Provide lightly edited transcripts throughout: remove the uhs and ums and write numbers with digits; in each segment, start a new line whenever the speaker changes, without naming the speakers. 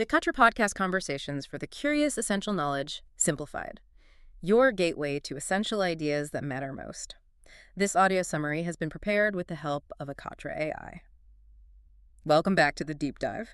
The Katra Podcast Conversations for the Curious Essential Knowledge Simplified. Your gateway to essential ideas that matter most. This audio summary has been prepared with the help of a Katra AI. Welcome back to the deep dive.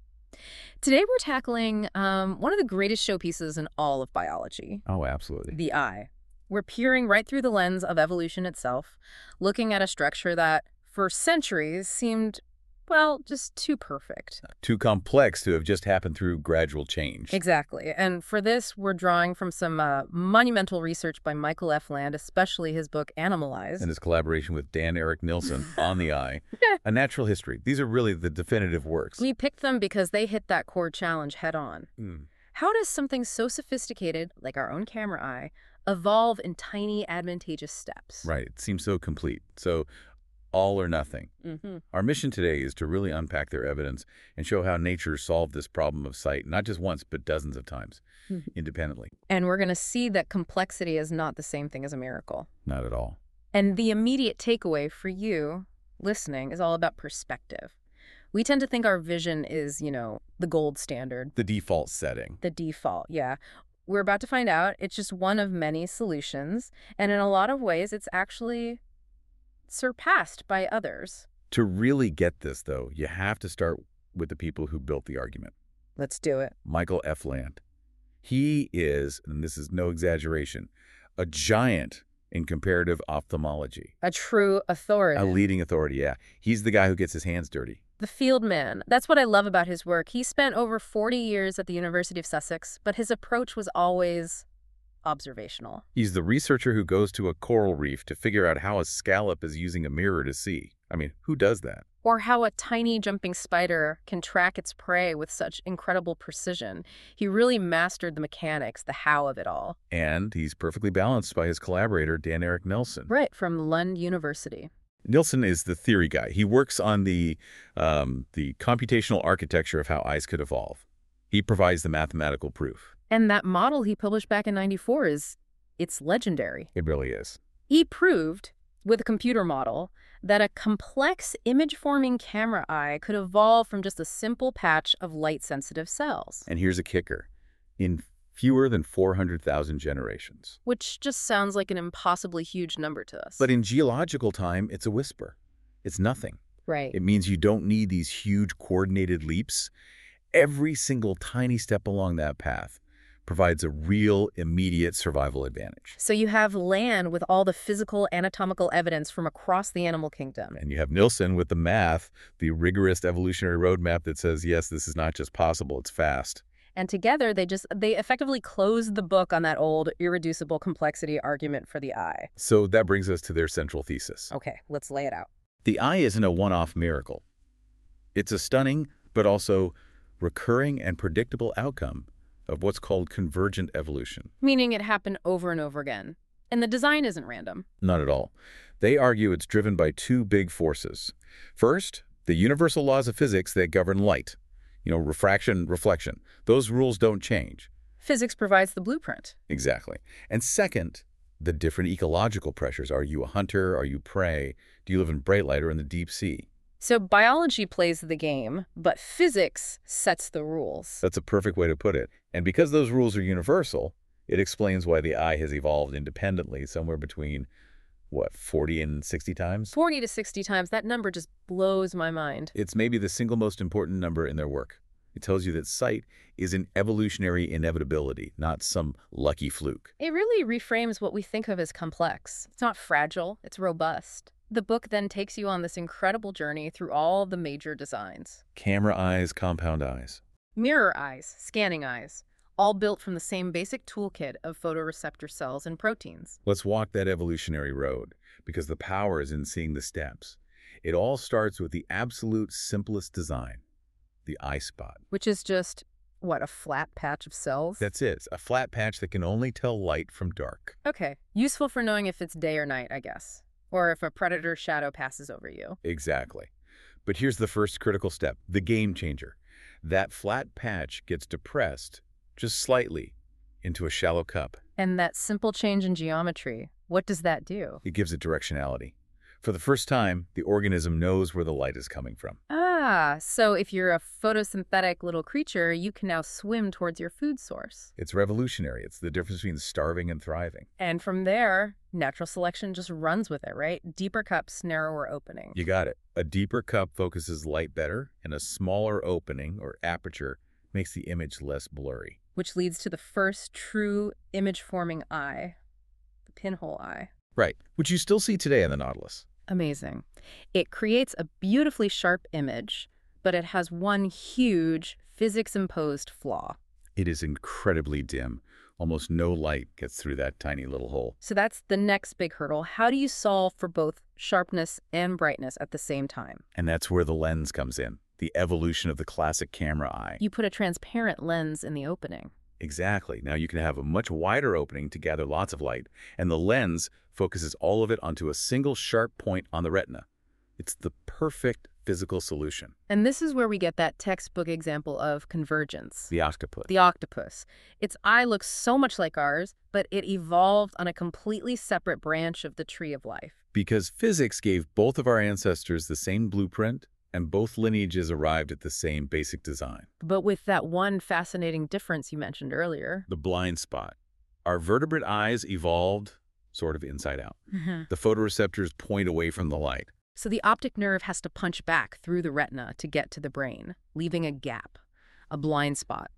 Today we're tackling one of the greatest showpieces in all of biology.
Oh, absolutely.
The eye. We're peering right through the lens of evolution itself, looking at a structure that, for centuries, seemed, well, just too perfect.
Too complex to have just happened through gradual change.
Exactly. And for this, we're drawing from some monumental research by Michael F. Land, especially his book Animalized.
And his collaboration with Dan Erik Nilsson on the eye. A Natural History. These are really the definitive works.
We picked them because they hit that core challenge head on. How does something so sophisticated, like our own camera eye, evolve in tiny, advantageous steps?
Right. It seems so complete. So all or nothing. Our mission today is to really unpack their evidence and show how nature solved this problem of sight, not just once, but dozens of times, independently.
And we're going to see that complexity is not the same thing as a miracle.
Not at all.
And the immediate takeaway for you, listening, is all about perspective. We tend to think our vision is, the gold standard.
The default setting.
The default, yeah. We're about to find out it's just one of many solutions, and in a lot of ways, it's actually surpassed by others.
To really get this, though, you have to start with the people who built the argument.
Let's do it.
Michael F. Land. He is, and this is no exaggeration, a giant in comparative ophthalmology.
A true authority.
A leading authority, yeah. He's the guy who gets his hands dirty.
The field man. That's what I love about his work. He spent over 40 years at the University of Sussex, but his approach was always observational.
He's the researcher who goes to a coral reef to figure out how a scallop is using a mirror to see. I mean, who does that?
Or how a tiny jumping spider can track its prey with such incredible precision. He really mastered the mechanics, the how of it all.
And he's perfectly balanced by his collaborator, Dan Erik Nilsson.
Right, from Lund University.
Nilsson is the theory guy. He works on the computational architecture of how eyes could evolve. He provides the mathematical proof.
And that model he published back in '94 it's legendary.
It really is.
He proved, with a computer model, that a complex image-forming camera eye could evolve from just a simple patch of light-sensitive cells.
And here's a kicker. In fewer than 400,000 generations.
Which just sounds like an impossibly huge number to us.
But in geological time, it's a whisper. It's nothing.
Right.
It means you don't need these huge coordinated leaps. Every single tiny step along that path provides a real, immediate survival advantage.
So you have Land with all the physical, anatomical evidence from across the animal kingdom.
And you have Nilsson with the math, the rigorous evolutionary roadmap that says, yes, this is not just possible, it's fast.
And together, they effectively close the book on that old irreducible complexity argument for the eye.
So that brings us to their central thesis.
Okay, let's lay it out.
The eye isn't a one-off miracle. It's a stunning, but also recurring and predictable outcome of what's called convergent evolution.
Meaning it happened over and over again. And the design isn't random.
Not at all. They argue it's driven by two big forces. First, the universal laws of physics that govern light. Refraction, reflection. Those rules don't change.
Physics provides the blueprint.
Exactly. And second, the different ecological pressures. Are you a hunter? Are you prey? Do you live in bright light or in the deep sea?
So biology plays the game, but physics sets the rules.
That's a perfect way to put it. And because those rules are universal, it explains why the eye has evolved independently somewhere between, 40 and 60 times?
40 to 60 times. That number just blows my mind.
It's maybe the single most important number in their work. It tells you that sight is an evolutionary inevitability, not some lucky fluke.
It really reframes what we think of as complex. It's not fragile, it's robust. The book then takes you on this incredible journey through all the major designs.
Camera eyes, compound eyes.
Mirror eyes, scanning eyes, all built from the same basic toolkit of photoreceptor cells and proteins.
Let's walk that evolutionary road, because the power is in seeing the steps. It all starts with the absolute simplest design, the eye spot.
Which is just, a flat patch of cells?
That's it, a flat patch that can only tell light from dark.
Okay, useful for knowing if it's day or night, I guess. Or if a predator's shadow passes over you.
Exactly. But here's the first critical step, the game changer. That flat patch gets depressed, just slightly, into a shallow cup.
And that simple change in geometry, what does that do?
It gives it directionality. For the first time, the organism knows where the light is coming from.
So if you're a photosynthetic little creature, you can now swim towards your food source.
It's revolutionary. It's the difference between starving and thriving.
And from there, natural selection just runs with it, right? Deeper cups, narrower opening.
You got it. A deeper cup focuses light better, and a smaller opening, or aperture, makes the image less blurry.
Which leads to the first true image-forming eye, the pinhole eye.
Right, which you still see today in the Nautilus.
Amazing. It creates a beautifully sharp image, but it has one huge physics-imposed flaw.
It is incredibly dim. Almost no light gets through that tiny little hole.
So that's the next big hurdle. How do you solve for both sharpness and brightness at the same time?
And that's where the lens comes in, the evolution of the classic camera eye.
You put a transparent lens in the opening.
Exactly. Now you can have a much wider opening to gather lots of light, and the lens focuses all of it onto a single sharp point on the retina. It's the perfect physical solution.
And this is where we get that textbook example of convergence.
The octopus.
The octopus. Its eye looks so much like ours, but it evolved on a completely separate branch of the tree of life.
Because physics gave both of our ancestors the same blueprint, and both lineages arrived at the same basic design.
But with that one fascinating difference you mentioned earlier.
The blind spot. Our vertebrate eyes evolved sort of inside out. The photoreceptors point away from the light.
So the optic nerve has to punch back through the retina to get to the brain, leaving a gap, a blind spot.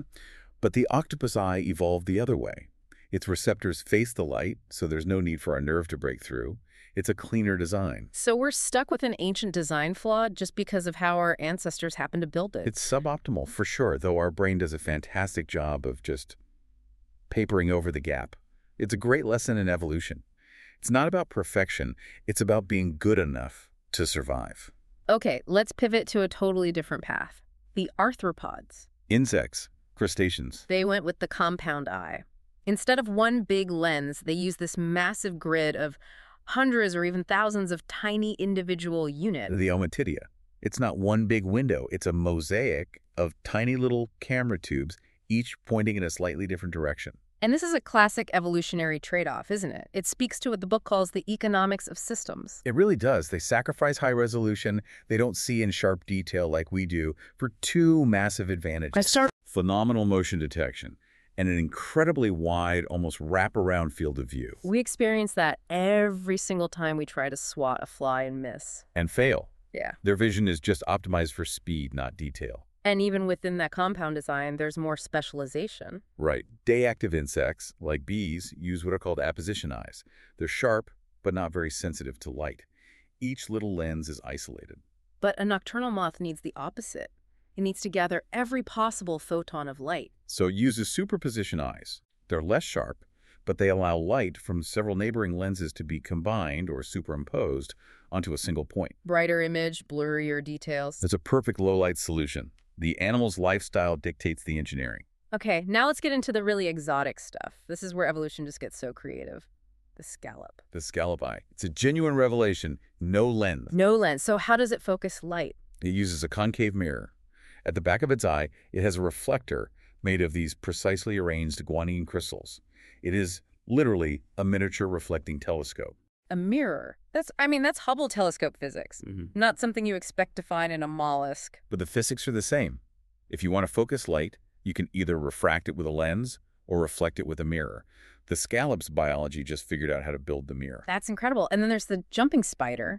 But the octopus eye evolved the other way. Its receptors face the light, so there's no need for our nerve to break through. It's a cleaner design.
So we're stuck with an ancient design flaw just because of how our ancestors happened to build it.
It's suboptimal, for sure, though our brain does a fantastic job of just papering over the gap. It's a great lesson in evolution. It's not about perfection. It's about being good enough to survive.
Okay, let's pivot to a totally different path. The arthropods.
Insects, crustaceans.
They went with the compound eye. Instead of one big lens, they use this massive grid of hundreds or even thousands of tiny individual units.
The Ommatidia. It's not one big window. It's a mosaic of tiny little camera tubes, each pointing in a slightly different direction.
And this is a classic evolutionary trade-off, isn't it? It speaks to what the book calls the economics of systems.
It really does. They sacrifice high resolution. They don't see in sharp detail like we do for two massive advantages. Phenomenal motion detection and an incredibly wide, almost wraparound field of view.
We experience that every single time we try to swat a fly and miss.
And fail.
Yeah.
Their vision is just optimized for speed, not detail.
And even within that compound design, there's more specialization.
Right. Day-active insects, like bees, use what are called apposition eyes. They're sharp, but not very sensitive to light. Each little lens is isolated.
But a nocturnal moth needs the opposite. It needs to gather every possible photon of light.
So it uses superposition eyes. They're less sharp, but they allow light from several neighboring lenses to be combined or superimposed onto a single point.
Brighter image, blurrier details.
It's a perfect low-light solution. The animal's lifestyle dictates the engineering.
Okay, now let's get into the really exotic stuff. This is where evolution just gets so creative. The scallop.
The scallop eye. It's a genuine revelation. No lens.
No lens. So how does it focus light?
It uses a concave mirror. At the back of its eye, it has a reflector made of these precisely arranged guanine crystals. It is literally a miniature reflecting telescope.
A mirror. That's Hubble telescope physics. Not something you expect to find in a mollusk.
But the physics are the same. If you want to focus light, you can either refract it with a lens or reflect it with a mirror. The scallop's biology just figured out how to build the mirror.
That's incredible. And then there's the jumping spider.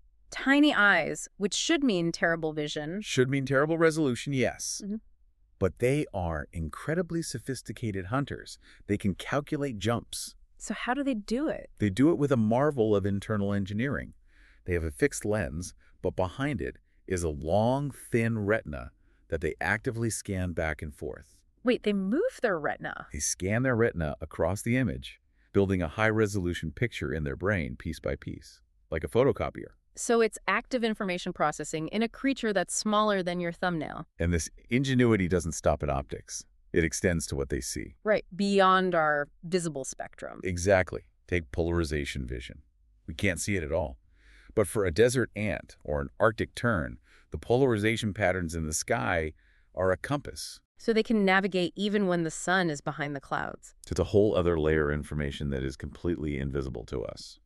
Tiny eyes, which should mean terrible vision.
Should mean terrible resolution, yes. But they are incredibly sophisticated hunters. They can calculate jumps.
So how do they do it?
They do it with a marvel of internal engineering. They have a fixed lens, but behind it is a long, thin retina that they actively scan back and forth.
Wait, they move their retina?
They scan their retina across the image, building a high-resolution picture in their brain piece by piece, like a photocopier.
So it's active information processing in a creature that's smaller than your thumbnail.
And this ingenuity doesn't stop at optics. It extends to what they see.
Right, beyond our visible spectrum.
Exactly. Take polarization vision. We can't see it at all. But for a desert ant or an Arctic tern, the polarization patterns in the sky are a compass.
So they can navigate even when the sun is behind the clouds.
It's a whole other layer of information that is completely invisible to us.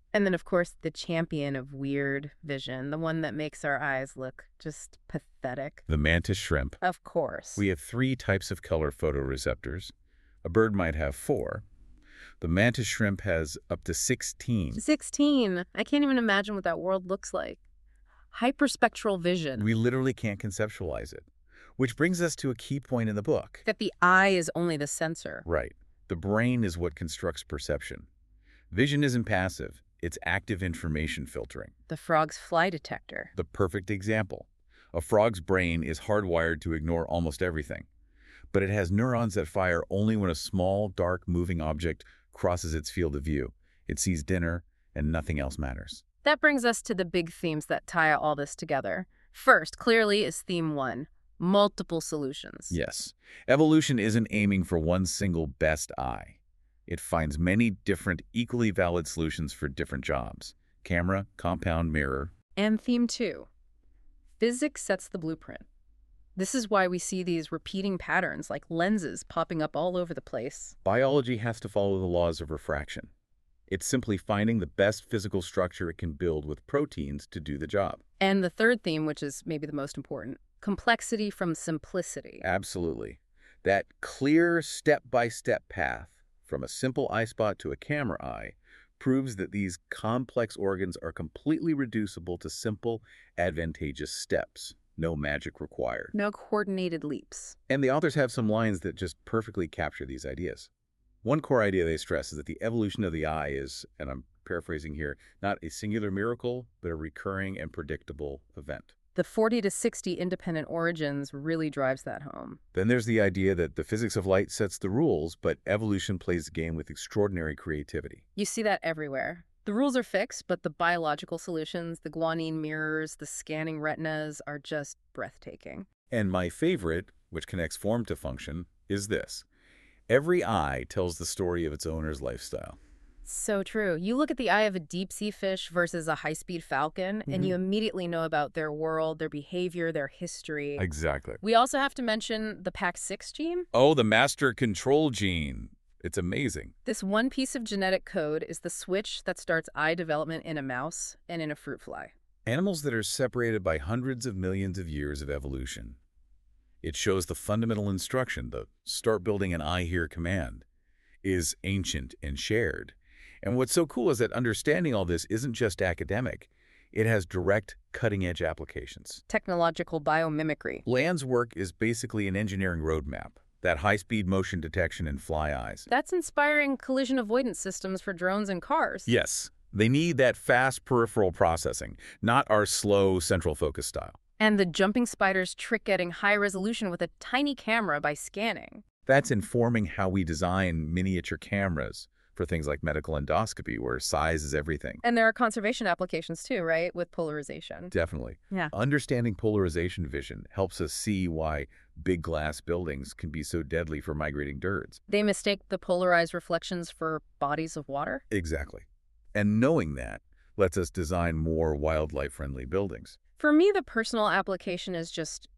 And then, of course, the champion of weird vision, the one that makes our eyes look just pathetic.
The mantis shrimp.
Of course.
We have 3 types of color photoreceptors. A bird might have 4. The mantis shrimp has up to 16.
16. I can't even imagine what that world looks like. Hyperspectral vision.
We literally can't conceptualize it. Which brings us to a key point in the book.
That the eye is only the sensor.
Right. The brain is what constructs perception. Vision isn't passive. It's active information filtering.
The frog's fly detector.
The perfect example. A frog's brain is hardwired to ignore almost everything. But it has neurons that fire only when a small, dark, moving object crosses its field of view. It sees dinner, and nothing else matters.
That brings us to the big themes that tie all this together. First, clearly, is theme 1. Multiple solutions.
Yes. Evolution isn't aiming for one single best eye. It finds many different, equally valid solutions for different jobs. Camera, compound, mirror.
And theme 2. Physics sets the blueprint. This is why we see these repeating patterns like lenses popping up all over the place.
Biology has to follow the laws of refraction. It's simply finding the best physical structure it can build with proteins to do the job.
And the third theme, which is maybe the most important, complexity from simplicity.
Absolutely. That clear step-by-step path from a simple eye spot to a camera eye proves that these complex organs are completely reducible to simple, advantageous steps. No magic required.
No coordinated leaps.
And the authors have some lines that just perfectly capture these ideas. One core idea they stress is that the evolution of the eye is, and I'm paraphrasing here, not a singular miracle, but a recurring and predictable event.
The 40 to 60 independent origins really drives that home.
Then there's the idea that the physics of light sets the rules, but evolution plays the game with extraordinary creativity.
You see that everywhere. The rules are fixed, but the biological solutions, the guanine mirrors, the scanning retinas are just breathtaking.
And my favorite, which connects form to function, is this. Every eye tells the story of its owner's lifestyle.
So true. You look at the eye of a deep-sea fish versus a high-speed falcon, and you immediately know about their world, their behavior, their history.
Exactly.
We also have to mention the PAX6 gene.
Oh, the master control gene. It's amazing.
This one piece of genetic code is the switch that starts eye development in a mouse and in a fruit fly.
Animals that are separated by hundreds of millions of years of evolution. It shows the fundamental instruction, the start building an eye here command, is ancient and shared. And what's so cool is that understanding all this isn't just academic. It has direct, cutting-edge applications.
Technological biomimicry.
Land's work is basically an engineering roadmap, that high-speed motion detection in fly eyes.
That's inspiring collision avoidance systems for drones and cars.
Yes, they need that fast peripheral processing, not our slow central focus style.
And the jumping spider's trick getting high resolution with a tiny camera by scanning.
That's informing how we design miniature cameras for things like medical endoscopy, where size is everything.
And there are conservation applications too, right, with polarization.
Definitely.
Yeah.
Understanding polarization vision helps us see why big glass buildings can be so deadly for migrating birds.
They mistake the polarized reflections for bodies of water?
Exactly. And knowing that lets us design more wildlife-friendly buildings.
For me, the personal application is just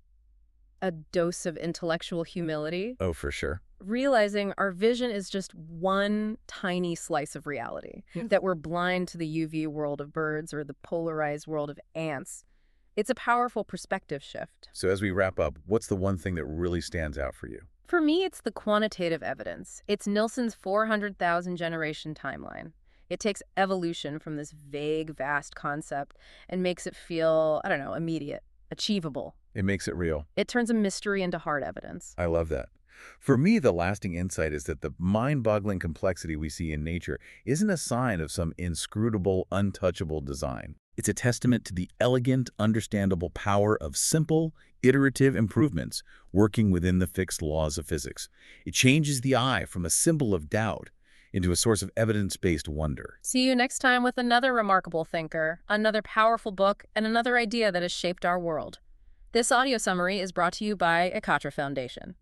a dose of intellectual humility.
Oh, for sure.
Realizing our vision is just one tiny slice of reality, that we're blind to the UV world of birds or the polarized world of ants. It's a powerful perspective shift.
So as we wrap up, what's the one thing that really stands out for you?
For me, it's the quantitative evidence. It's Nilsson's 400,000 generation timeline. It takes evolution from this vague, vast concept and makes it feel, I don't know, immediate, achievable.
It makes it real.
It turns a mystery into hard evidence.
I love that. For me, the lasting insight is that the mind-boggling complexity we see in nature isn't a sign of some inscrutable, untouchable design. It's a testament to the elegant, understandable power of simple, iterative improvements working within the fixed laws of physics. It changes the eye from a symbol of doubt into a source of evidence-based wonder.
See you next time with another remarkable thinker, another powerful book, and another idea that has shaped our world. This audio summary is brought to you by Ekatra Foundation.